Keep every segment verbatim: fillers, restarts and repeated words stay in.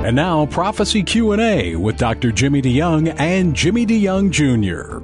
And now, Prophecy Q and A with Doctor Jimmy DeYoung and Jimmy DeYoung Junior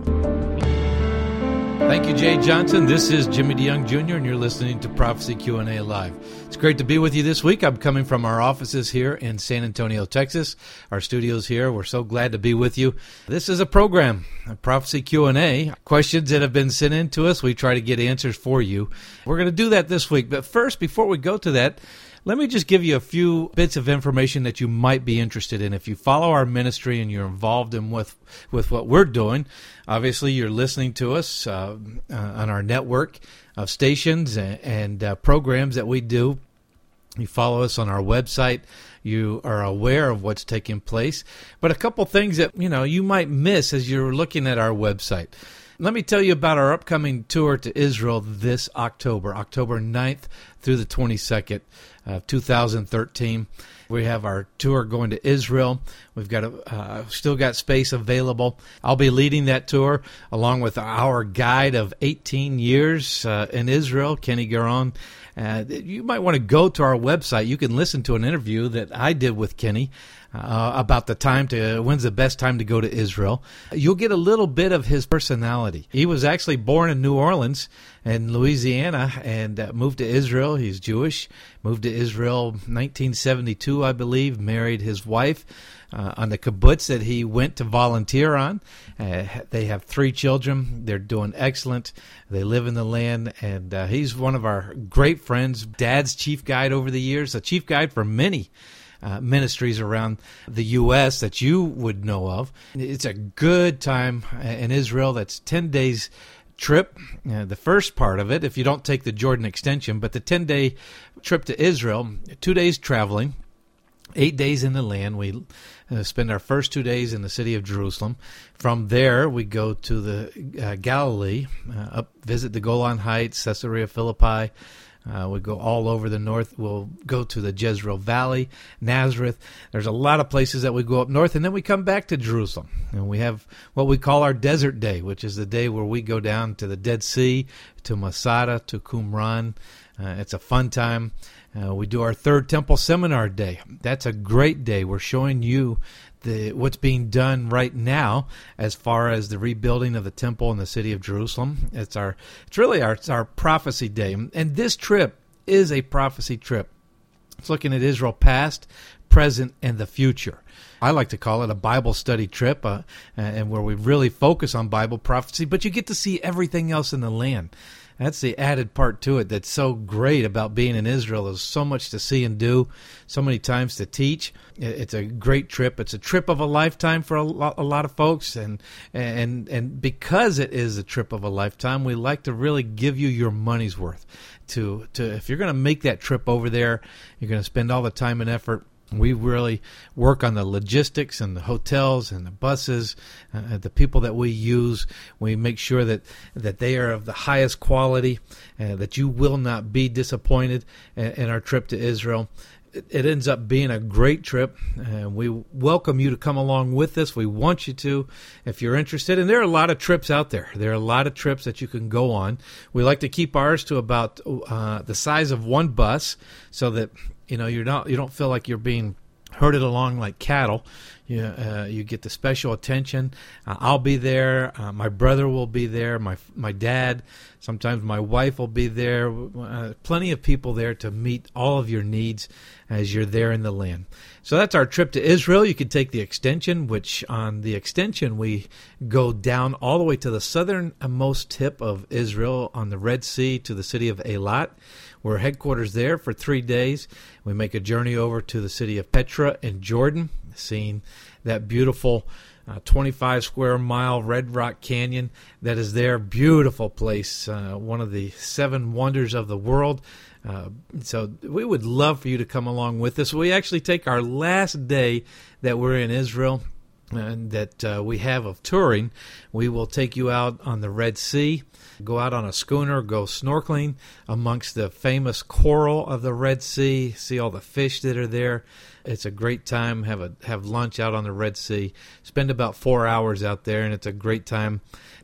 Thank you, Jay Johnson. This is Jimmy DeYoung Junior, and you're listening to Prophecy Q and A Live. It's great to be with you this week. I'm coming from our offices here in San Antonio, Texas, our studios here. We're so glad to be with you. This is a program, a Prophecy Q and A. Questions that have been sent in to us, we try to get answers for you. We're going to do that this week. But first, before we go to that, let me just give you a few bits of information that you might be interested in. If you follow our ministry and you're involved in with, with what we're doing, obviously you're listening to us uh, uh, on our network of stations and, and uh, programs that we do. You follow us on our website. You are aware of what's taking place. But a couple things that you know you might miss as you're looking at our website. Let me tell you about our upcoming tour to Israel this October, October ninth through the twenty-second of two thousand thirteen. We have our tour going to Israel. We've got a, uh, still got space available. I'll be leading that tour along with our guide of eighteen years uh, in Israel, Kenny Garon. Uh, you might want to go to our website. You can listen to an interview that I did with Kenny uh, about the time to, when's the best time to go to Israel. You'll get a little bit of his personality. He was actually born in New Orleans in Louisiana and uh, moved to Israel. He's Jewish. Moved to Israel nineteen seventy-two, I believe, married his wife uh, on the kibbutz that he went to volunteer on. Uh, they have three children. They're doing excellent. They live in the land, and uh, he's one of our great friends, Dad's chief guide over the years, a chief guide for many uh, ministries around the U S that you would know of. It's a good time in Israel. That's ten days trip, uh, the first part of it, if you don't take the Jordan extension, but the ten-day trip to Israel, two days traveling, eight days in the land. We uh, spend our first two days in the city of Jerusalem. From there, we go to the uh, Galilee, uh, up visit the Golan Heights, Caesarea Philippi. Uh, we go all over the north. We'll go to the Jezreel Valley, Nazareth. There's a lot of places that we go up north, and then we come back to Jerusalem. And we have what we call our Desert Day, which is the day where we go down to the Dead Sea, to Masada, to Qumran. Uh, it's a fun time. Uh, we do our Third Temple Seminar Day. That's a great day. We're showing you the what's being done right now as far as the rebuilding of the temple in the city of Jerusalem. It's our, it's really our, it's our prophecy day. And this trip is a prophecy trip. It's looking at Israel past, present, and the future. I like to call it a Bible study trip, uh, and where we really focus on Bible prophecy, but you get to see everything else in the land. That's the added part to it that's so great about being in Israel. There's so much to see and do, so many times to teach. It's a great trip. It's a trip of a lifetime for a lot, a lot of folks, and and and because it is a trip of a lifetime, we like to really give you your money's worth. To to if you're going to make that trip over there, you're going to spend all the time and effort. We really work on the logistics and the hotels and the buses, uh, the people that we use. We make sure that, that they are of the highest quality, uh, that you will not be disappointed in, in our trip to Israel. It, it ends up being a great trip, and we welcome you to come along with us. We want you to, if you're interested. And there are a lot of trips out there. There are a lot of trips that you can go on. We like to keep ours to about uh, the size of one bus so that You know, you're not. You don't feel like you're being herded along like cattle. You uh, you get the special attention. Uh, I'll be there. Uh, my brother will be there. My my dad. Sometimes my wife will be there. Uh, plenty of people there to meet all of your needs as you're there in the land. So that's our trip to Israel. You can take the extension, which on the extension we go down all the way to the southernmost tip of Israel on the Red Sea to the city of Eilat. We're headquarters there for three days. We make a journey over to the city of Petra in Jordan, seeing that beautiful uh, twenty-five square mile Red Rock Canyon that is there. Beautiful place, uh, one of the seven wonders of the world. Uh, so we would love for you to come along with us. We actually take our last day that we're in Israel and that uh, we have of touring. We will take you out on the Red Sea, go out on a schooner, go snorkeling amongst the famous coral of the Red Sea, see all the fish that are there. It's a great time. Have a have lunch out on the Red Sea. Spend about four hours out there, and it's a great time.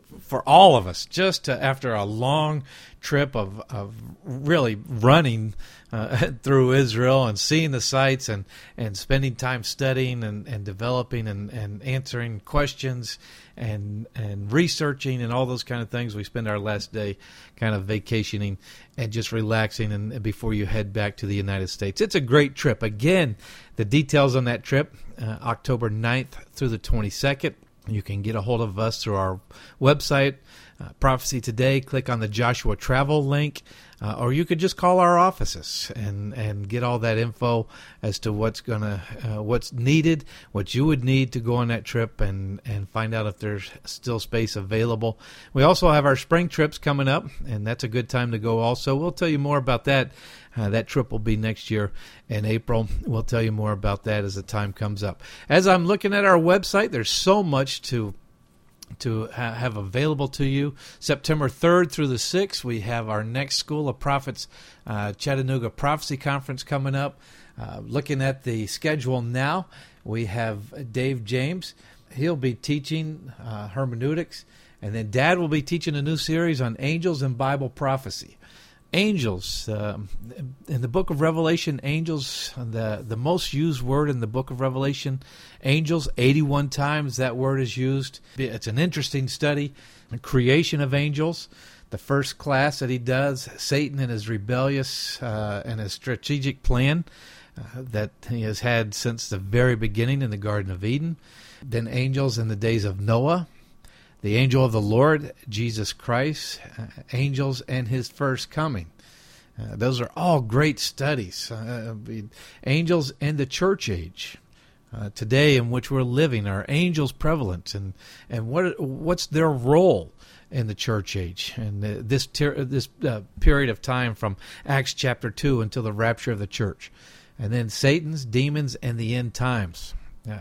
for all of us, just to, after a long trip of, of really running uh, through Israel and seeing the sights and, and spending time studying and, and developing and, and answering questions and and researching and all those kind of things. We spend our last day kind of vacationing and just relaxing and, and before you head back to the United States. It's a great trip. Again, the details on that trip, uh, October ninth through the twenty-second. You can get a hold of us through our website, uh, Prophecy Today. Click on the Joshua Travel link, uh, or you could just call our offices and, and get all that info as to what's gonna, uh, what's needed, what you would need to go on that trip, and, and find out if there's still space available. We also have our spring trips coming up, and that's a good time to go. Also, we'll tell you more about that. Uh, that trip will be next year in April. We'll tell you more about that as the time comes up. As I'm looking at our website, there's so much to to ha- have available to you. September third through the sixth, we have our next School of Prophets uh, Chattanooga Prophecy Conference coming up. Uh, looking at the schedule now, we have Dave James. He'll be teaching uh, hermeneutics, and then Dad will be teaching a new series on angels and Bible prophecy. Angels, uh, in the book of Revelation, angels, the, the most used word in the book of Revelation, angels, eighty-one times that word is used. It's an interesting study. The creation of angels, the first class that he does, Satan and his rebellious uh, and his strategic plan uh, that he has had since the very beginning in the Garden of Eden. Then angels in the days of Noah. The angel of the Lord, Jesus Christ, uh, angels and his first coming. Uh, those are all great studies. Uh, angels in the church age. Uh, today in which we're living, are angels prevalent? And, and what what's their role in the church age? And uh, this, ter- this uh, period of time from Acts chapter two until the rapture of the church. And then Satan's, demons, and the end times. Uh,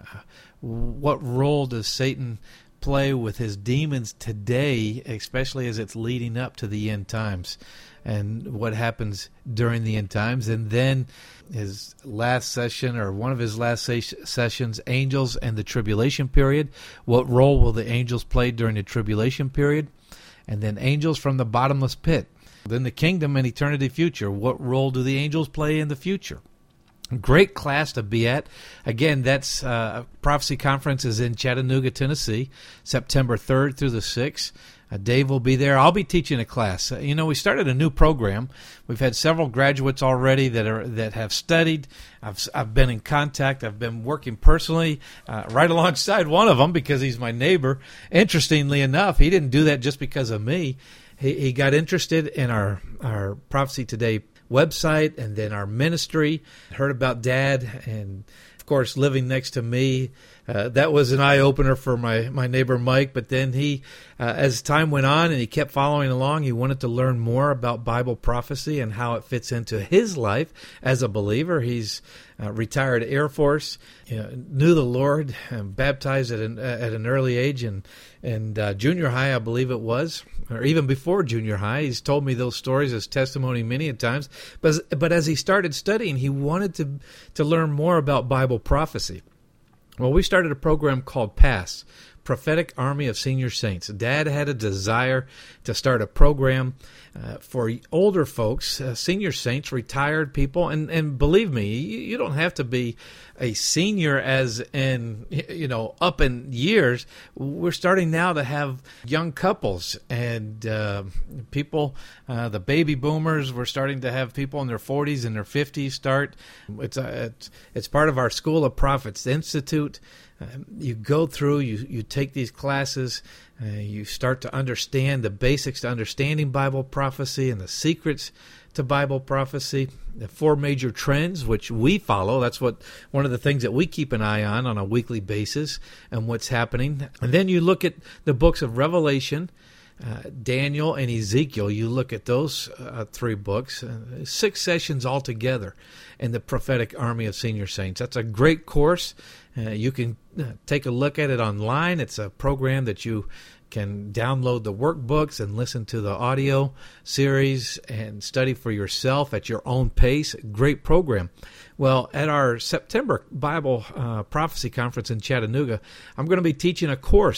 what role does Satan play with his demons today, especially as it's leading up to the end times, and what happens during the end times? And then his last session, or one of his last ses- sessions, angels and the tribulation period. What role will the angels play during the tribulation period? And then angels from the bottomless pit. Then the kingdom and eternity future. What role do the angels play in the future? Great class to be at. Again, that's uh, Prophecy Conference is in Chattanooga, Tennessee, September third through the sixth. Uh, Dave will be there. I'll be teaching a class. Uh, you know, we started a new program. We've had several graduates already that are that have studied. I've I've been in contact. I've been working personally uh, right alongside one of them because he's my neighbor. Interestingly enough, he didn't do that just because of me. He he got interested in our our Prophecy Today website and then our ministry, heard about Dad, and of course living next to me, uh, that was an eye-opener for my, my neighbor Mike. But then he, uh, as time went on and he kept following along, he wanted to learn more about Bible prophecy and how it fits into his life as a believer. He's uh, retired Air Force, you know, knew the Lord, and baptized at an, at an early age, and and uh, junior high, I believe it was, or even before junior high. He's told me those stories as testimony many a times. But but as he started studying, he wanted to to learn more about Bible prophecy. Well, we started a program called PASS, Prophetic Army of Senior Saints. Dad had a desire to start a program uh, for older folks, uh, senior saints, retired people. And, and believe me, you, you don't have to be a senior as in, you know, up in years. We're starting now to have young couples and uh, people, uh, the baby boomers. We're starting to have people in their forties and their fifties start. It's, a, it's, it's part of our School of Prophets Institute. Uh, you go through, you, you take these classes, uh, you start to understand the basics to understanding Bible prophecy and the secrets to Bible prophecy, the four major trends which we follow. That's what one of the things that we keep an eye on on a weekly basis and what's happening. And then you look at the books of Revelation, Uh, Daniel, and Ezekiel. You look at those uh, three books, uh, six sessions altogether in the Prophetic Army of Senior Saints. That's a great course. Uh, you can uh, take a look at it online. It's a program that you can download the workbooks and listen to the audio series and study for yourself at your own pace. Great program. Well, at our September Bible uh, Prophecy Conference in Chattanooga, I'm going to be teaching a course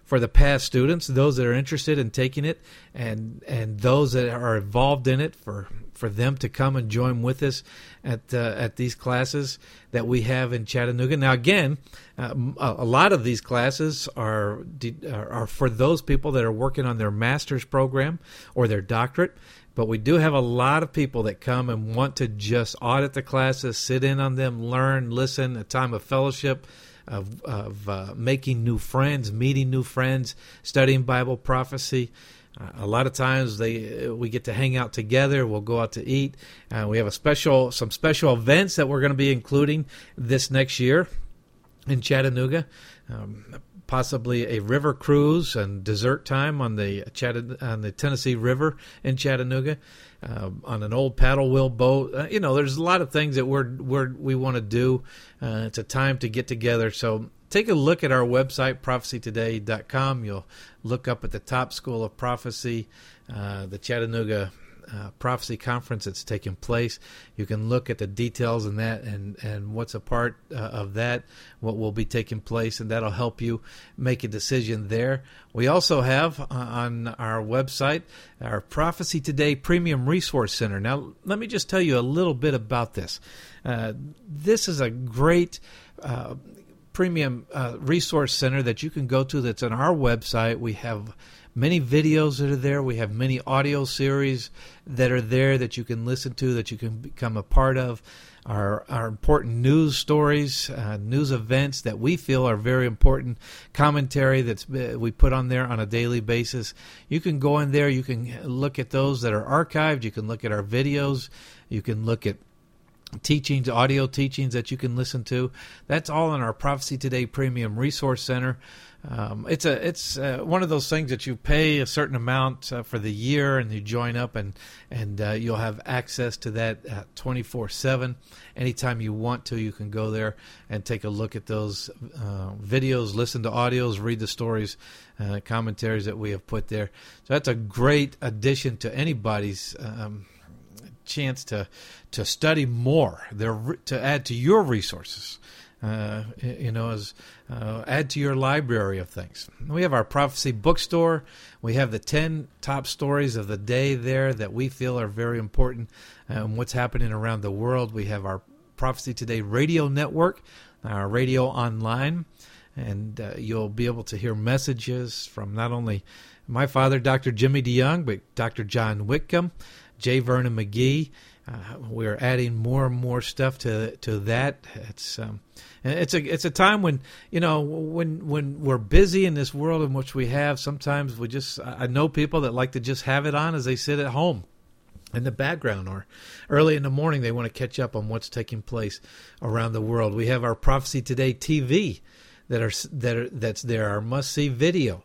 for the past students, those that are interested in taking it, and and those that are involved in it, for for them to come and join with us at uh, at these classes that we have in Chattanooga. Now, again, uh, a lot of these classes are are for those people that are working on their master's program or their doctorate. But we do have a lot of people that come and want to just audit the classes, sit in on them, learn, listen, a time of fellowship, of, of uh, making new friends, meeting new friends, studying Bible prophecy. Uh, a lot of times they we get to hang out together. We'll go out to eat. Uh, we have a special some special events that we're going to be including this next year in Chattanooga. Um, possibly a river cruise and dessert time on the Chatt- on the Tennessee River in Chattanooga, uh, on an old paddle wheel boat. Uh, you know, there's a lot of things that we're, we're we want to do. Uh, it's a time to get together. So take a look at our website, prophecy today dot com. You'll look up at the top, School of Prophecy, uh, the Chattanooga Uh, prophecy conference that's taking place. You can look at the details in that and, and what's a part uh, of that, what will be taking place, and that'll help you make a decision there. We also have uh, on our website our Prophecy Today Premium Resource Center. Now, let me just tell you a little bit about this. Uh, this is a great uh, premium uh, resource center that you can go to that's on our website. We have many videos that are there. We have many audio series that are there that you can listen to, that you can become a part of. Our our important news stories, uh, news events that we feel are very important, commentary that's we put on there on a daily basis. You can go in there. You can look at those that are archived. You can look at our videos. You can look at teachings, audio teachings that you can listen to. That's all in our Prophecy Today Premium Resource Center. Um, it's a it's uh, one of those things that you pay a certain amount uh, for the year, and you join up, and and uh, you'll have access to that uh, twenty-four seven. Anytime you want to, you can go there and take a look at those uh, videos, listen to audios, read the stories, uh, commentaries that we have put there. So that's a great addition to anybody's um, chance to to study more, their, to add to your resources. Uh, you know, as uh, add to your library of things. We have our prophecy bookstore. We have the ten top stories of the day there that we feel are very important. Um, what's happening around the world. We have our Prophecy Today radio network, our radio online, and uh, you'll be able to hear messages from not only my father, Doctor Jimmy DeYoung, but Doctor John Whitcomb, J. Vernon McGee. Uh, we're adding more and more stuff to to that. It's um, it's a it's a time when you know when when we're busy in this world in which we have. Sometimes we just I know people that like to just have it on as they sit at home in the background, or early in the morning they want to catch up on what's taking place around the world. We have our Prophecy Today T V that are that are, that's there. Our must see video.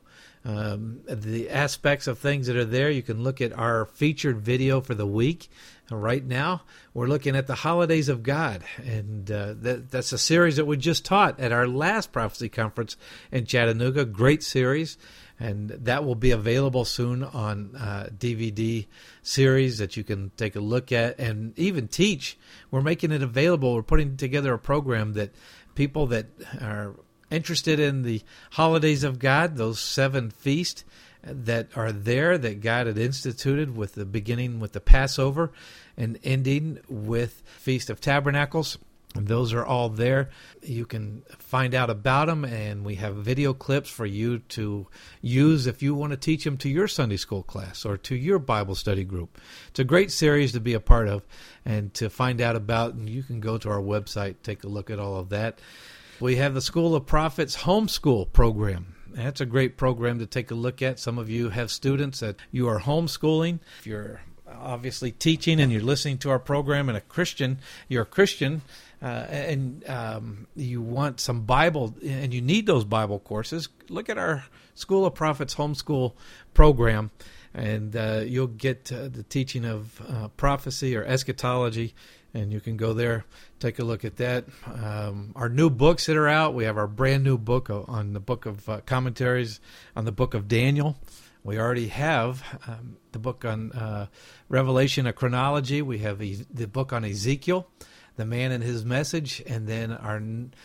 Um, the aspects of things that are there. You can look at our featured video for the week. Right now, we're looking at the Holidays of God, and uh, that, that's a series that we just taught at our last prophecy conference in Chattanooga. Great series, and that will be available soon on uh, D V D series that you can take a look at and even teach. We're making it available. We're putting together a program that people that are interested in the Holidays of God, those seven feasts that are there that God had instituted, with the beginning with the Passover and ending with Feast of Tabernacles. And those are all there. You can find out about them, and we have video clips for you to use if you want to teach them to your Sunday school class or to your Bible study group. It's a great series to be a part of and to find out about, and you can go to our website, take a look at all of that. We have the School of Prophets homeschool program. That's a great program to take a look at. Some of you have students that you are homeschooling. If you're obviously teaching and you're listening to our program and a Christian, you're a Christian, uh, and um, you want some Bible and you need those Bible courses, look at our School of Prophets homeschool program, and uh, you'll get uh, the teaching of uh, prophecy or eschatology. And you can go there, take a look at that. Um, our new books that are out, we have our brand new book on the book of uh, commentaries on the book of Daniel. We already have um, the book on uh, Revelation, a chronology. We have e- the book on Ezekiel The Man and His Message, and then our,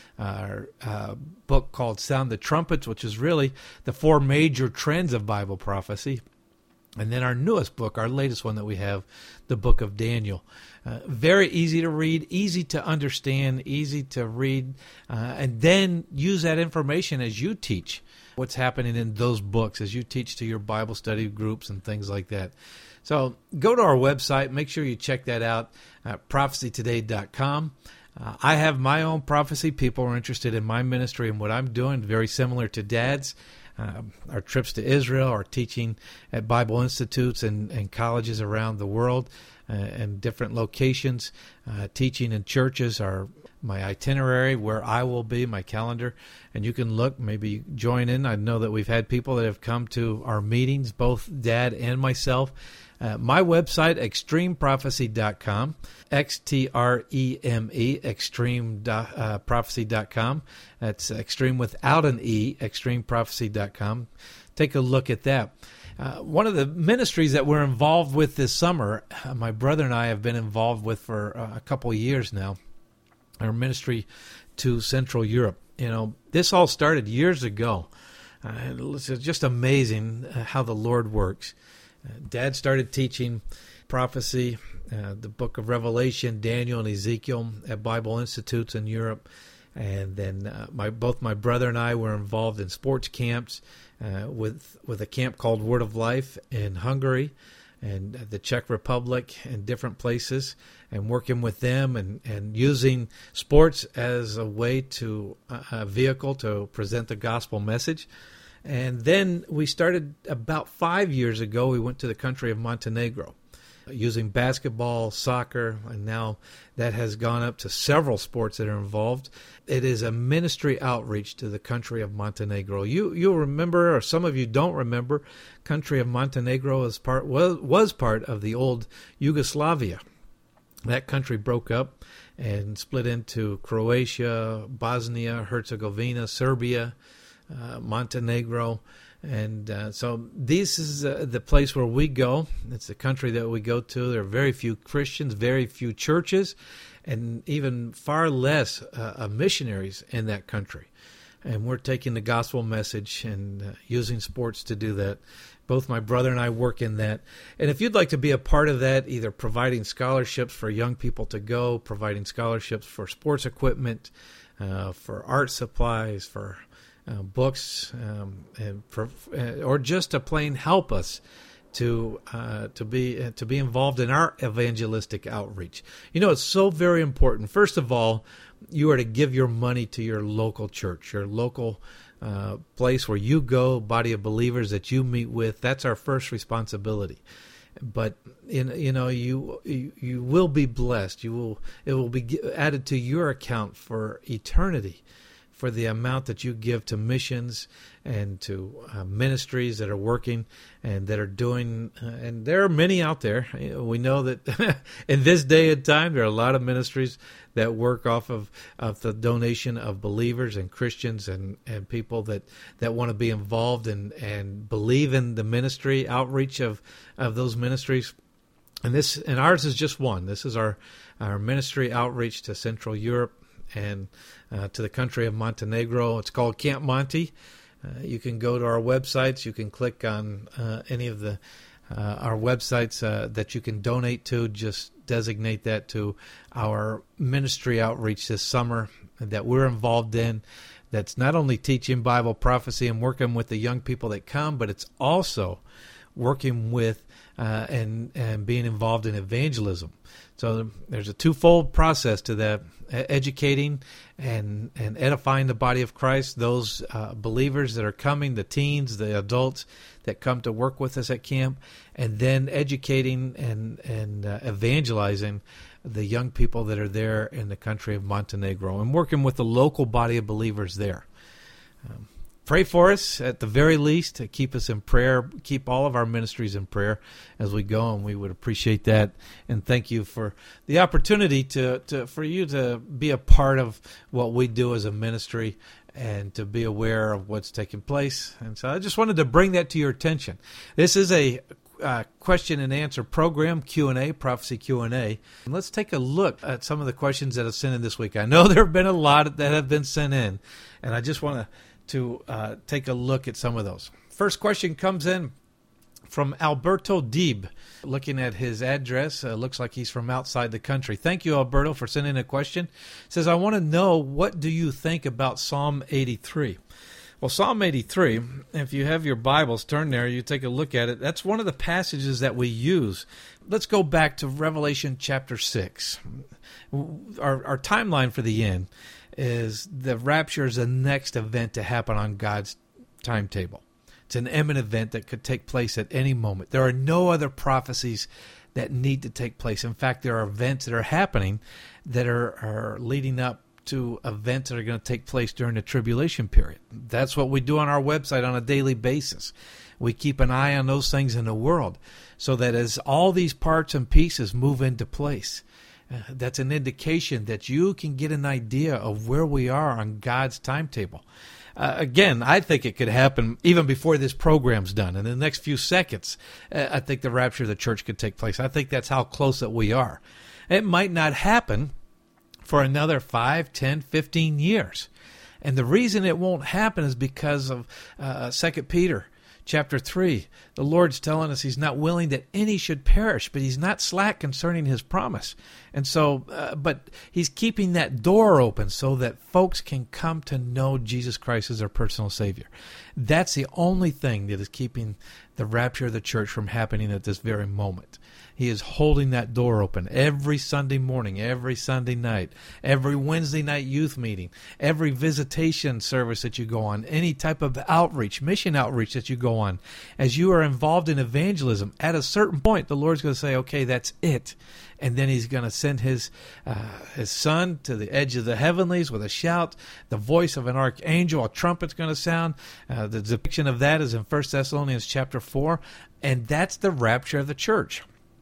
our uh, book called Sound the Trumpets, which is really the four major trends of Bible prophecy. And then our newest book, our latest one that we have, the Book of Daniel. Uh, very easy to read, easy to understand, easy to read, uh, and then use that information as you teach what's happening in those books, as you teach to your Bible study groups and things like that. So go to our website. Make sure you check that out, uh, prophecy today dot com. Uh, I have my own prophecy. People are interested in my ministry and what I'm doing, very similar to Dad's. Uh, our trips to Israel, our teaching at Bible institutes and, and colleges around the world uh, and different locations, uh, teaching in churches, our my itinerary, where I will be, my calendar, and you can look, maybe join in. I know that we've had people that have come to our meetings, both Dad and myself. Uh, my website, extreme prophecy dot com, X T R E M E, extreme prophecy dot com. That's extreme without an E, extreme prophecy dot com. Take a look at that. Uh, one of the ministries that we're involved with this summer, uh, my brother and I have been involved with for uh, a couple of years now, our ministry to Central Europe. You know, this all started years ago. Uh, it's just amazing how the Lord works. Dad started teaching prophecy, uh, the book of Revelation, Daniel, and Ezekiel at Bible institutes in Europe. And then uh, my both my brother and I were involved in sports camps uh, with with a camp called Word of Life in Hungary and the Czech Republic and different places, and working with them and, and using sports as a way to, uh, a vehicle to present the gospel message. And then we started about five years ago, we went to the country of Montenegro using basketball, soccer, and now that has gone up to several sports that are involved. It is a ministry outreach to the country of Montenegro. You, you'll remember, or some of you don't remember, country of Montenegro is part, was, was part of the old Yugoslavia. That country broke up and split into Croatia, Bosnia, Herzegovina, Serbia, Uh, Montenegro, and uh, so this is uh, the place where we go. It's the country that we go to. There are very few Christians, very few churches, and even far less uh, missionaries in that country. And we're taking the gospel message and uh, using sports to do that. Both my brother and I work in that. And if you'd like to be a part of that, either providing scholarships for young people to go, providing scholarships for sports equipment, uh, for art supplies, for Uh, books, um, and for, uh, or just to plain help us to uh, to be uh, to be involved in our evangelistic outreach. You know, it's so very important. First of all, you are to give your money to your local church, your local uh, place where you go, body of believers that you meet with. That's our first responsibility. But in, you know, you, you you will be blessed. You will it will be added to your account for eternity, for the amount that you give to missions and to uh, ministries that are working and that are doing, uh, and there are many out there. We know that in this day and time, there are a lot of ministries that work off of, of the donation of believers and Christians and, and people that, that want to be involved and, and believe in the ministry, outreach of, of those ministries. And this and ours is just one. This is our, our ministry outreach to Central Europe and uh, to the country of Montenegro. It's called Camp Monte. Uh, you can go to our websites. You can click on uh, any of the uh, our websites uh, that you can donate to. Just designate that to our ministry outreach this summer that we're involved in. That's not only teaching Bible prophecy and working with the young people that come, but it's also working with uh, and and being involved in evangelism. So there's a twofold process to that: educating and and edifying the body of Christ, those uh, believers that are coming, the teens, the adults that come to work with us at camp, and then educating and and uh, evangelizing the young people that are there in the country of Montenegro, and working with the local body of believers there. Um, Pray for us at the very least. To keep us in prayer. Keep all of our ministries in prayer as we go, and we would appreciate that. And thank you for the opportunity to, to for you to be a part of what we do as a ministry and to be aware of what's taking place. And so I just wanted to bring that to your attention. This is a uh, question and answer program, Q and A, Prophecy Q and A. And let's take a look at some of the questions that have sent in this week. I know there have been a lot that have been sent in, and I just want to to uh, take a look at some of those. First question comes in from Alberto Deeb. Looking at his address, uh, looks like he's from outside the country. Thank you, Alberto, for sending a question. Says, I want to know, what do you think about Psalm eighty-three? Well, Psalm eighty-three, if you have your Bibles, turn there, you take a look at it. That's one of the passages that we use. Let's go back to Revelation chapter six. Our, our timeline for the end is the rapture is the next event to happen on God's timetable. It's an imminent event that could take place at any moment. There are no other prophecies that need to take place. In fact, there are events that are happening that are, are leading up to events that are going to take place during the tribulation period. That's what we do on our website on a daily basis. We keep an eye on those things in the world so that as all these parts and pieces move into place, uh, that's an indication that you can get an idea of where we are on God's timetable. Uh, again, I think it could happen even before this program's done. In the next few seconds, uh, I think the rapture of the church could take place. I think that's how close that we are. It might not happen for another five, ten, fifteen years. And the reason it won't happen is because of uh, Second Peter chapter three. The Lord's telling us he's not willing that any should perish, but he's not slack concerning his promise. And so, uh, but he's keeping that door open so that folks can come to know Jesus Christ as their personal Savior. That's the only thing that is keeping the rapture of the church from happening at this very moment. He is holding that door open every Sunday morning, every Sunday night, every Wednesday night youth meeting, every visitation service that you go on, any type of outreach, mission outreach that you go on. As you are involved in evangelism, at a certain point, the Lord's going to say, okay, that's it. And then he's going to send his uh, his son to the edge of the heavenlies with a shout, the voice of an archangel, a trumpet's going to sound. Uh, the depiction of that is in First Thessalonians chapter four, and that's the rapture of the church.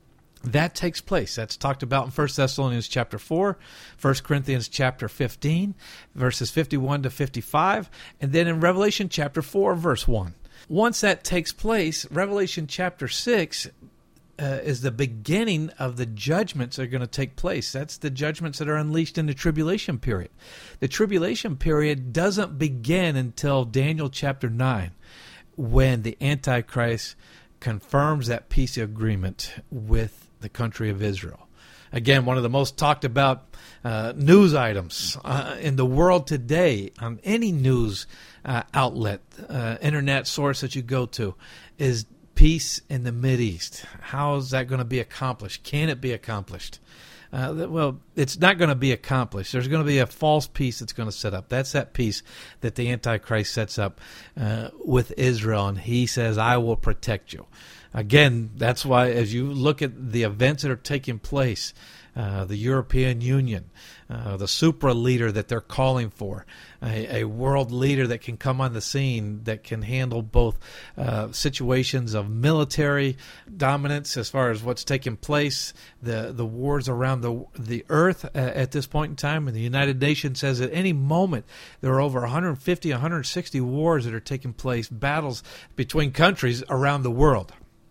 That takes place. That's talked about in First Thessalonians chapter four, First Corinthians chapter fifteen, verses fifty-one to fifty-five, and then in Revelation chapter four, verse one. Once that takes place, Revelation chapter six uh, is the beginning of the judgments that are going to take place. That's the judgments that are unleashed in the tribulation period. The tribulation period doesn't begin until Daniel chapter nine, when the Antichrist confirms that peace agreement with the country of Israel. Again, one of the most talked about uh, news items uh, in the world today on any news uh, outlet, uh, internet source that you go to, is peace in the Mideast. How is that going to be accomplished? Can it be accomplished? Uh, well, it's not going to be accomplished. There's going to be a false peace that's going to set up. That's that peace that the Antichrist sets up uh, with Israel, and he says, I will protect you. Again, that's why as you look at the events that are taking place, uh, the European Union, uh, the supra leader that they're calling for, a, a world leader that can come on the scene, that can handle both uh, situations of military dominance as far as what's taking place, the the wars around the the earth uh, at this point in time. And the United Nations says at any moment there are over one hundred fifty, one hundred sixty wars that are taking place, battles between countries around the world.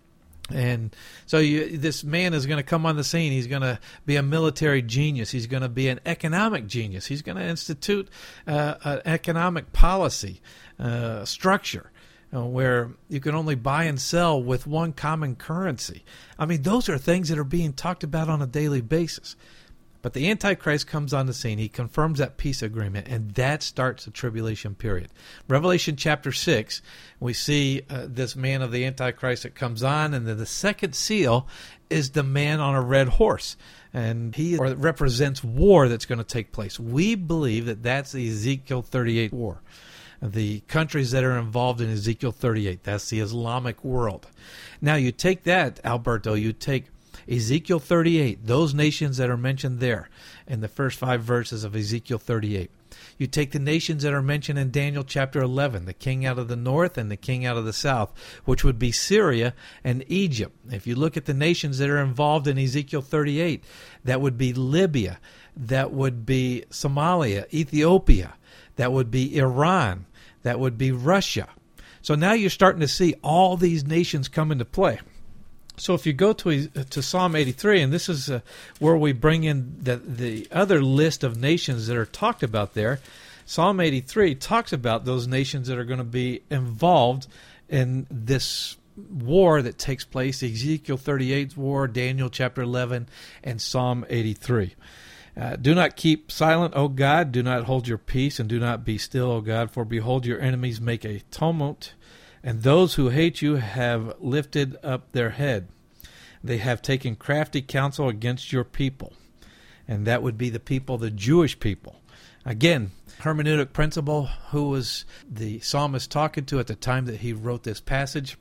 And so you, this man is going to come on the scene. He's going to be a military genius. He's going to be an economic genius. He's going to institute uh, an economic policy uh, structure uh, where you can only buy and sell with one common currency. I mean, those are things that are being talked about on a daily basis. But the Antichrist comes on the scene. He confirms that peace agreement, and that starts the tribulation period. Revelation chapter six, we see uh, this man of the Antichrist that comes on, and then the second seal is the man on a red horse. And he represents war that's going to take place. We believe that that's the Ezekiel thirty-eight war. The countries that are involved in Ezekiel thirty-eight, that's the Islamic world. Now you take that, Alberto, you take Ezekiel thirty-eight, those nations that are mentioned there in the first five verses of Ezekiel thirty-eight. You take the nations that are mentioned in Daniel chapter eleven, the king out of the north and the king out of the south, which would be Syria and Egypt. If you look at the nations that are involved in Ezekiel thirty-eight, that would be Libya, that would be Somalia, Ethiopia, that would be Iran, that would be Russia. So now you're starting to see all these nations come into play. So if you go to to Psalm eighty-three, and this is uh, where we bring in the, the other list of nations that are talked about there, Psalm eighty-three talks about those nations that are going to be involved in this war that takes place, Ezekiel thirty-eight's war, Daniel chapter eleven, and Psalm eighty-three. Uh, do not keep silent, O God, do not hold your peace, and do not be still, O God, for behold, your enemies make a tumult, and those who hate you have lifted up their head. They have taken crafty counsel against your people. And that would be the people, the Jewish people. Again, hermeneutic principle, who was the psalmist talking to at the time that he wrote this passage?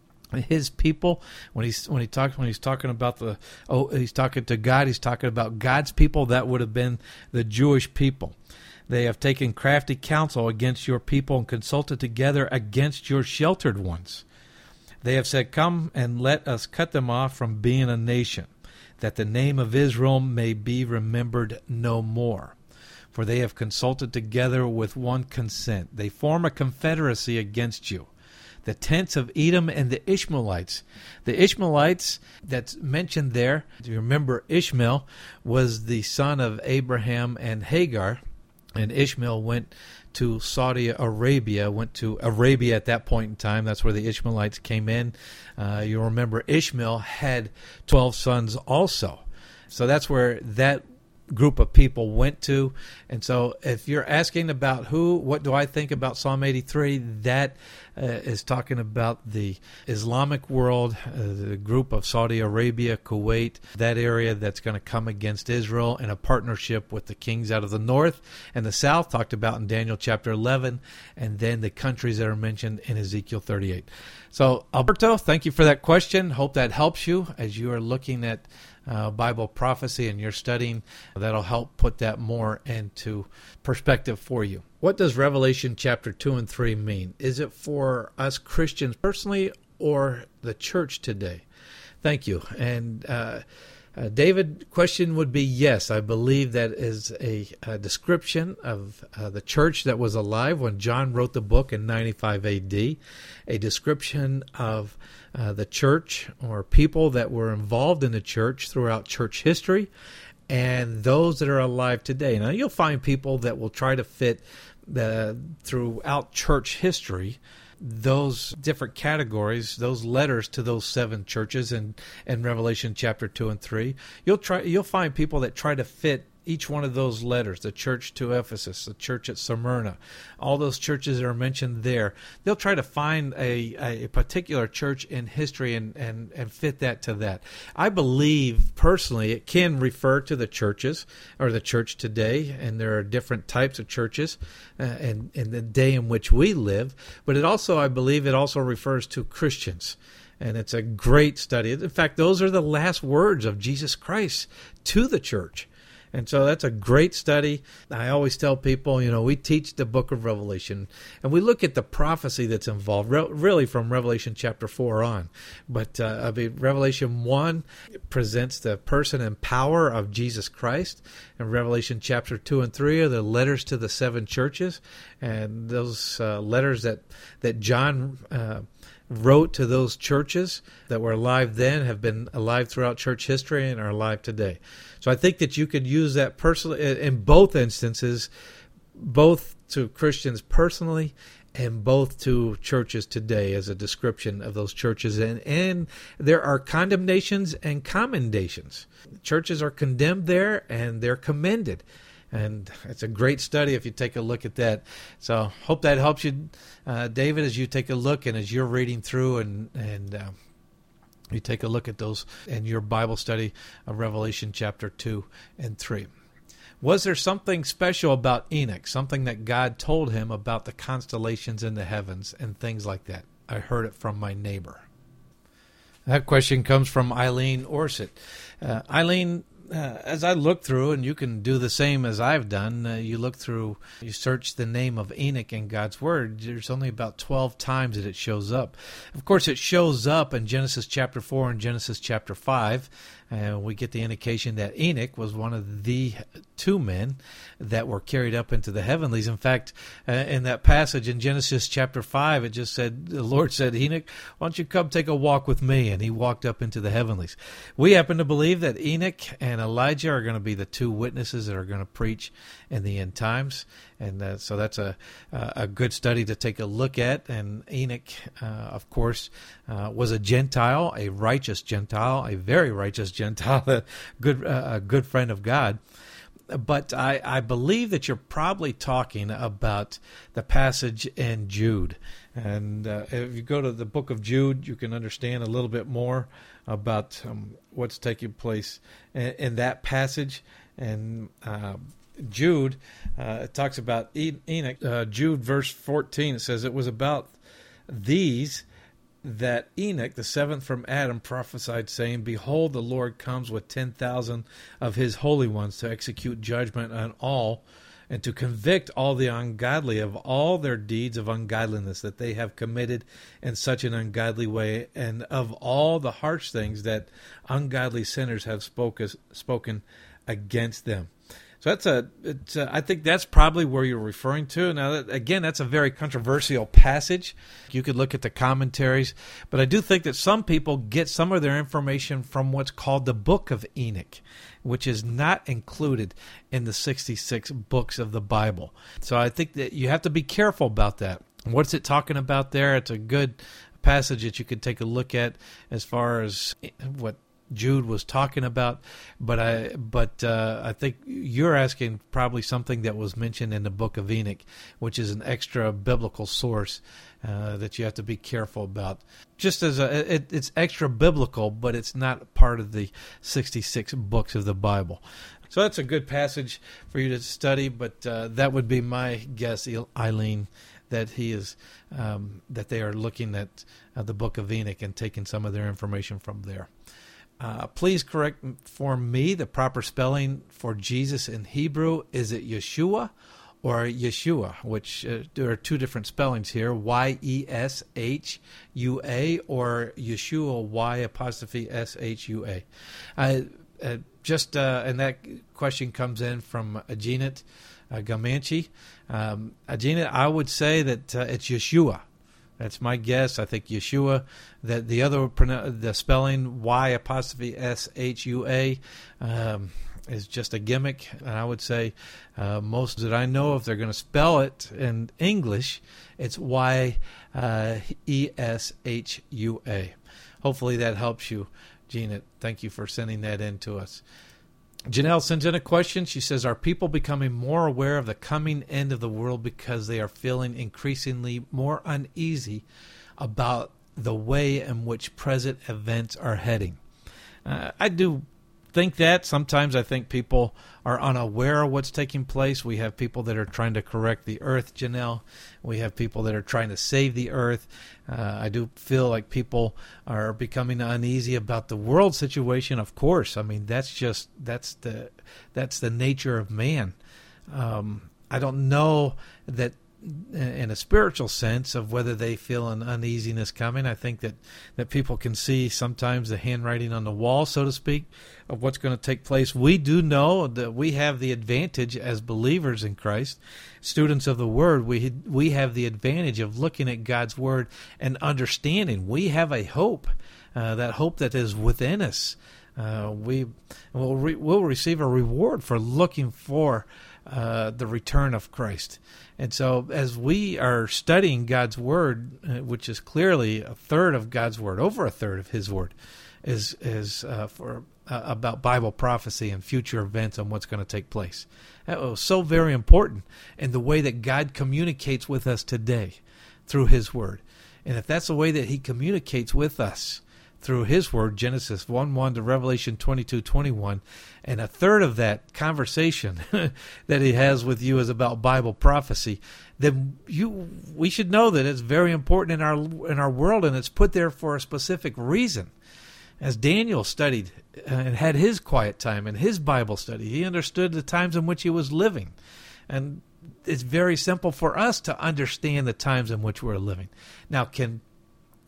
His people. When he's when he talks when he's talking about the oh he's talking to God, he's talking about God's people. That would have been the Jewish people. They have taken crafty counsel against your people and consulted together against your sheltered ones. They have said, come and let us cut them off from being a nation, that the name of Israel may be remembered no more. For they have consulted together with one consent. They form a confederacy against you. The tents of Edom and the Ishmaelites. The Ishmaelites that's mentioned there, do you remember Ishmael was the son of Abraham and Hagar, and Ishmael went to Saudi Arabia, went to Arabia at that point in time. That's where the Ishmaelites came in. Uh, you'll remember Ishmael had twelve sons also. So that's where that group of people went to. And so if you're asking about who, what do I think about Psalm eighty-three, that uh, is talking about the Islamic world, uh, the group of Saudi Arabia, Kuwait, that area that's going to come against Israel in a partnership with the kings out of the north and the south, talked about in Daniel chapter eleven, and then the countries that are mentioned in Ezekiel thirty-eight. So, Alberto, thank you for that question. Hope that helps you as you are looking at Uh, Bible prophecy and you're studying. That'll help put that more into perspective for you. What does Revelation chapter two and three mean? Is it for us Christians personally or the church today? Thank you. And uh, uh, David, question would be yes. I believe that is a, a description of uh, the church that was alive when John wrote the book in ninety-five A D, a description of Uh, the church or people that were involved in the church throughout church history and those that are alive today. Now, you'll find people that will try to fit the, throughout church history those different categories, those letters to those seven churches in, in Revelation chapter two and three. You'll try, you'll find people that try to fit each one of those letters, the church to Ephesus, the church at Smyrna, all those churches that are mentioned there. They'll try to find a, a particular church in history and, and, and fit that to that. I believe, personally, it can refer to the churches or the church today, and there are different types of churches uh, in, in the day in which we live. But it also, I believe, it also refers to Christians. And it's a great study. In fact, those are the last words of Jesus Christ to the church. And so that's a great study. I always tell people, you know, we teach the book of Revelation, and we look at the prophecy that's involved, re- really from Revelation chapter four on. But uh, I mean, Revelation one presents the person and power of Jesus Christ, and Revelation chapter two and three are the letters to the seven churches, and those uh, letters that, that John uh, wrote to those churches that were alive then have been alive throughout church history and are alive today. So I think that you could use that personally in both instances, both to Christians personally and both to churches today as a description of those churches. And, and there are condemnations and commendations. Churches are condemned there and they're commended. And it's a great study if you take a look at that. So hope that helps you, uh, David, as you take a look and as you're reading through and, and uh, you take a look at those in your Bible study of Revelation chapter two and three. Was there something special about Enoch, something that God told him about the constellations in the heavens and things like that? I heard it from my neighbor. That question comes from Eileen Orset. Uh, Eileen, Uh, as I look through, and you can do the same as I've done, uh, you look through, you search the name of Enoch in God's Word, there's only about twelve times that it shows up. Of course, it shows up in Genesis chapter four and Genesis chapter five. And we get the indication that Enoch was one of the two men that were carried up into the heavenlies. In fact, uh, in that passage in Genesis chapter five, it just said, the Lord said, Enoch, why don't you come take a walk with me? And he walked up into the heavenlies. We happen to believe that Enoch and Elijah are going to be the two witnesses that are going to preach in the end times. And uh, so that's a a good study to take a look at. And Enoch, uh, of course, uh, was a Gentile, a righteous Gentile, a very righteous Gentile, a good, uh, a good friend of God. But I, I believe that you're probably talking about the passage in Jude. And uh, if you go to the book of Jude, you can understand a little bit more about um, what's taking place in, in that passage. And uh, Jude, uh, it talks about Enoch. Uh, Jude verse fourteen, it says, it was about these that Enoch, the seventh from Adam, prophesied, saying, behold, the Lord comes with ten thousand of his holy ones to execute judgment on all, and to convict all the ungodly of all their deeds of ungodliness that they have committed in such an ungodly way, and of all the harsh things that ungodly sinners have spoke, spoken against them. So that's a, it's a, I think that's probably where you're referring to. Now, that, again, that's a very controversial passage. You could look at the commentaries, but I do think that some people get some of their information from what's called the Book of Enoch, which is not included in the sixty-six books of the Bible. So I think that you have to be careful about that. What's it talking about there? It's a good passage that you could take a look at as far as what Jude was talking about, but I but uh, I think you're asking probably something that was mentioned in the Book of Enoch, which is an extra biblical source uh, that you have to be careful about. Just as a, it, it's extra biblical, but it's not part of the sixty-six books of the Bible. So that's a good passage for you to study. But uh, that would be my guess, Eileen, that he is um, that they are looking at uh, the Book of Enoch and taking some of their information from there. Uh, please correct for me the proper spelling for Jesus in Hebrew. Is it Yeshua or Yeshua? Which uh, there are two different spellings here: Y E S H U A or Yeshua, Y apostrophe S H U A. Uh, uh, just uh, and that question comes in from Ajinet uh, Gamanchi. Um, Ajinet, I would say that uh, it's Yeshua. That's my guess. I think Yeshua, that the other, the spelling Y apostrophe S H U A um, is just a gimmick. And I would say uh, most that I know, if they're going to spell it in English, it's Y E S H U A. Hopefully that helps you, Gina. Thank you for sending that in to us. Janelle sends in a question. She says, are people becoming more aware of the coming end of the world because they are feeling increasingly more uneasy about the way in which present events are heading? Uh, I do think that. Sometimes I think people are unaware of what's taking place. We have people that are trying to correct the earth, Janelle. We have people that are trying to save the earth. Uh, I do feel like people are becoming uneasy about the world situation. Of course, I mean that's just that's the that's the nature of man. Um, I don't know that in a spiritual sense of whether they feel an uneasiness coming. I think that, that people can see sometimes the handwriting on the wall, so to speak, of what's going to take place. We do know that we have the advantage as believers in Christ, students of the Word. We we have the advantage of looking at God's Word and understanding. We have a hope, uh, that hope that is within us. Uh, we will re- we'll receive a reward for looking for uh, the return of Christ. And so as we are studying God's Word, uh, which is clearly a third of God's Word, over a third of His Word, is is uh, for uh, about Bible prophecy and future events and what's going to take place. That was so very important in the way that God communicates with us today through His Word. And if that's the way that He communicates with us through His Word, Genesis one one to Revelation twenty-two twenty-one, and a third of that conversation that He has with you is about Bible prophecy, then you we should know that it's very important in our in our world, and it's put there for a specific reason. As Daniel studied and had his quiet time and his Bible study, he understood the times in which he was living. And it's very simple for us to understand the times in which we're living. Now, can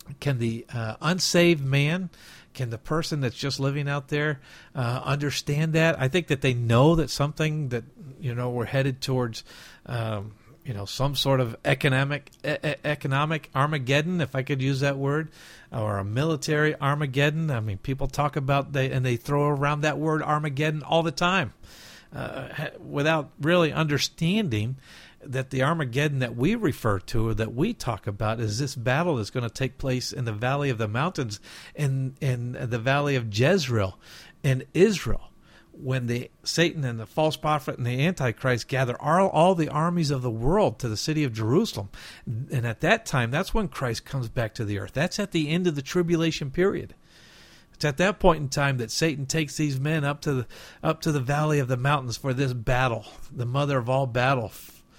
can the uh, unsaved man, can the person that's just living out there uh, understand that? I think that they know that something that, you know, we're headed towards, um, you know, some sort of economic e- economic Armageddon, if I could use that word, or a military Armageddon. I mean, people talk about they and they throw around that word Armageddon all the time, uh, without really understanding that the Armageddon that we refer to or that we talk about is this battle that's going to take place in the Valley of the Mountains, in in the Valley of Jezreel, in Israel, when the Satan and the false prophet and the Antichrist gather all, all the armies of the world to the city of Jerusalem. And at that time, that's when Christ comes back to the earth. That's at the end of the tribulation period. It's at that point in time that Satan takes these men up to the, up to the Valley of the Mountains for this battle, the mother of all battle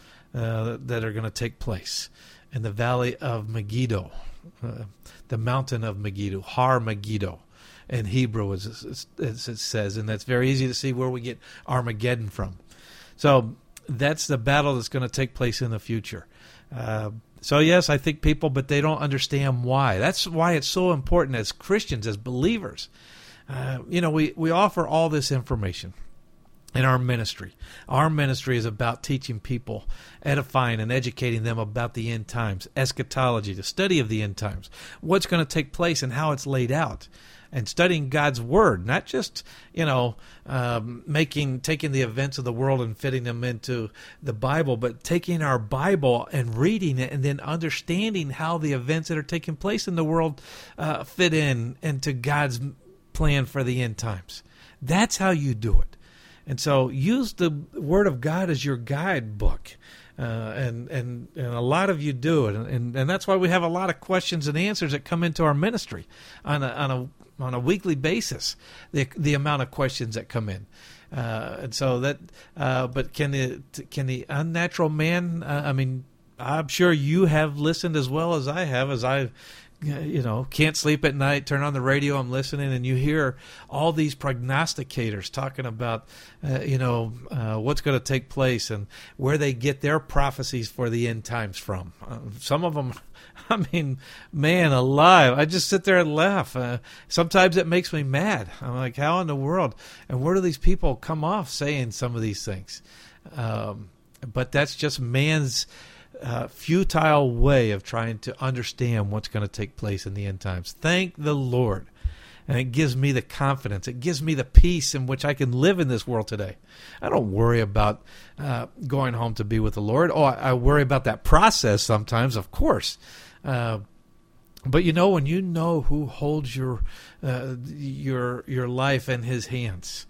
uh, that are going to take place in the Valley of Megiddo, uh, the mountain of Megiddo, Har Megiddo. In Hebrew, as it says, and that's very easy to see where we get Armageddon from. So that's the battle that's going to take place in the future. Uh, so yes, I think people, but they don't understand why. That's why it's so important as Christians, as believers. Uh, you know, we, we offer all this information in our ministry. Our ministry is about teaching people, edifying and educating them about the end times, eschatology, the study of the end times, what's going to take place and how it's laid out. And studying God's Word, not just, you know, um, making taking the events of the world and fitting them into the Bible, but taking our Bible and reading it and then understanding how the events that are taking place in the world uh, fit in into God's plan for the end times. That's how you do it. And so use the Word of God as your guidebook. Uh, and, and and a lot of you do it, and, and that's why we have a lot of questions and answers that come into our ministry on a on a on a weekly basis. The the amount of questions that come in, uh, and so that. Uh, but can the can the unnatural man? Uh, I mean, I'm sure you have listened as well as I have, as I. You know, can't sleep at night, turn on the radio, I'm listening, and you hear all these prognosticators talking about, uh, you know, uh, what's going to take place and where they get their prophecies for the end times from. Uh, some of them, I mean, man alive, I just sit there and laugh. Uh, sometimes it makes me mad. I'm like, how in the world? And where do these people come off saying some of these things? Um, but that's just man's Uh, futile way of trying to understand what's going to take place in the end times. Thank the Lord. And it gives me the confidence. It gives me the peace in which I can live in this world today. I don't worry about uh, going home to be with the Lord. Oh, I, I worry about that process sometimes, of course. Uh, but you know, when you know who holds your uh, your your life in His hands,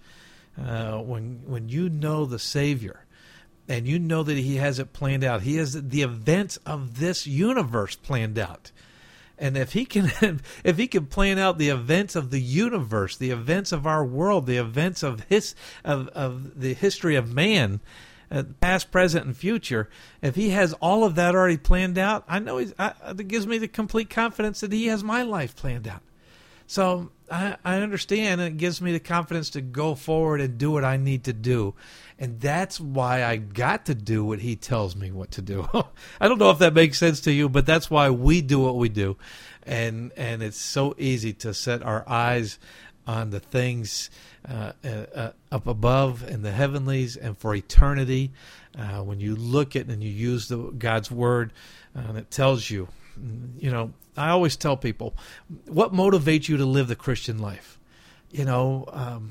uh, when when you know the Savior, and you know that He has it planned out. He has the events of this universe planned out. And if he can if he can plan out the events of the universe, the events of our world, the events of his of, of the history of man, uh, past, present, and future, if He has all of that already planned out, I know he's, I, it gives me the complete confidence that He has my life planned out. So I, I understand, and it gives me the confidence to go forward and do what I need to do. And that's why I got to do what He tells me what to do. I don't know if that makes sense to you, but that's why we do what we do. And and it's so easy to set our eyes on the things uh, uh, up above in the heavenlies and for eternity. Uh, when you look at and you use the God's Word, uh, and it tells you, you know, I always tell people, what motivates you to live the Christian life? You know, um,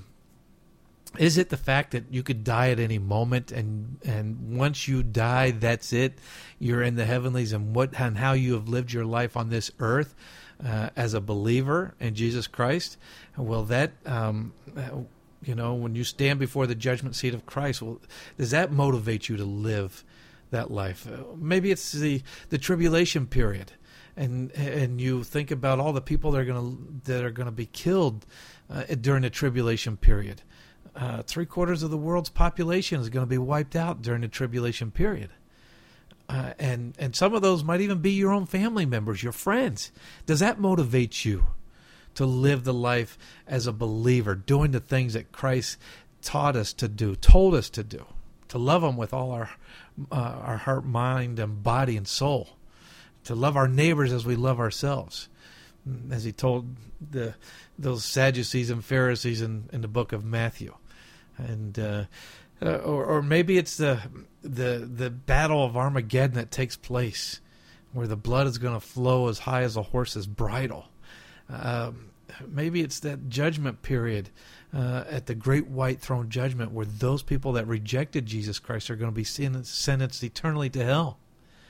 is it the fact that you could die at any moment, and and once you die, that's it? You're in the heavenlies, and what and how you have lived your life on this earth uh, as a believer in Jesus Christ? Well, that um, you know, when you stand before the judgment seat of Christ, well, does that motivate you to live that life? Uh, maybe it's the the tribulation period. And and you think about all the people that are going to that are going to be killed uh, during the tribulation period. Uh, three quarters of the world's population is going to be wiped out during the tribulation period, uh, and and some of those might even be your own family members, your friends. Does that motivate you to live the life as a believer, doing the things that Christ taught us to do, told us to do, to love Him with all our uh, our heart, mind, and body and soul? To love our neighbors as we love ourselves. as he told the those Sadducees and Pharisees in, in the book of Matthew. And uh, uh, or, or maybe it's the the the battle of Armageddon that takes place, where the blood is going to flow as high as a horse's bridle. Um, maybe it's that judgment period uh, at the great white throne judgment, where those people that rejected Jesus Christ are going to be sentenced eternally to hell.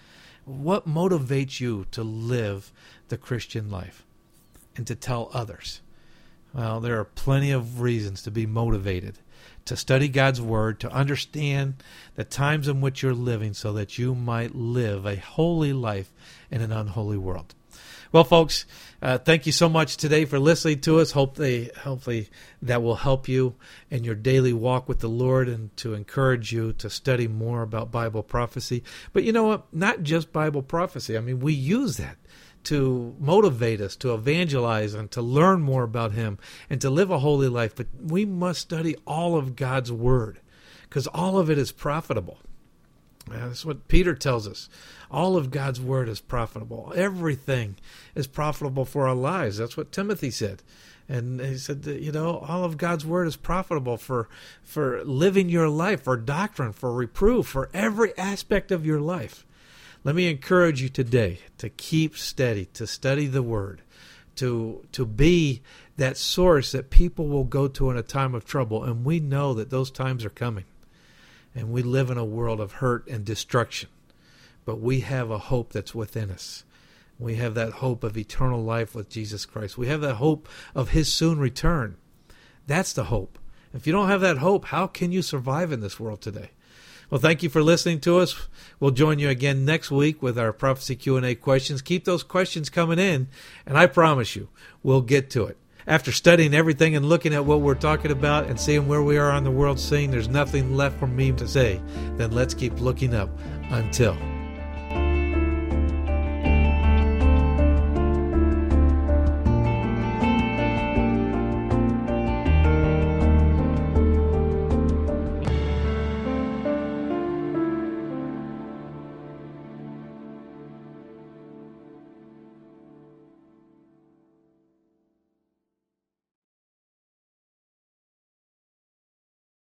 What motivates you to live the Christian life and to tell others? Well, there are plenty of reasons to be motivated, to study God's Word, to understand the times in which you're living so that you might live a holy life in an unholy world. Well, folks, uh, thank you so much today for listening to us. Hopefully, hopefully that will help you in your daily walk with the Lord and to encourage you to study more about Bible prophecy. But you know what? Not just Bible prophecy. I mean, we use that to motivate us, to evangelize, and to learn more about Him, and to live a holy life. But we must study all of God's Word, because all of it is profitable. That's what Peter tells us. All of God's Word is profitable. Everything is profitable for our lives. That's what Timothy said. And he said that, you know, all of God's Word is profitable for, for living your life, for doctrine, for reproof, for every aspect of your life. Let me encourage you today to keep steady, to study the Word, to to be that source that people will go to in a time of trouble. And we know that those times are coming. And we live in a world of hurt and destruction. But we have a hope that's within us. We have that hope of eternal life with Jesus Christ. We have that hope of His soon return. That's the hope. If you don't have that hope, how can you survive in this world today? Well, thank you for listening to us. We'll join you again next week with our Prophecy Q and A questions. Keep those questions coming in, and I promise you, we'll get to it. After studying everything and looking at what we're talking about and seeing where we are on the world scene, there's nothing left for me to say than let's keep looking up until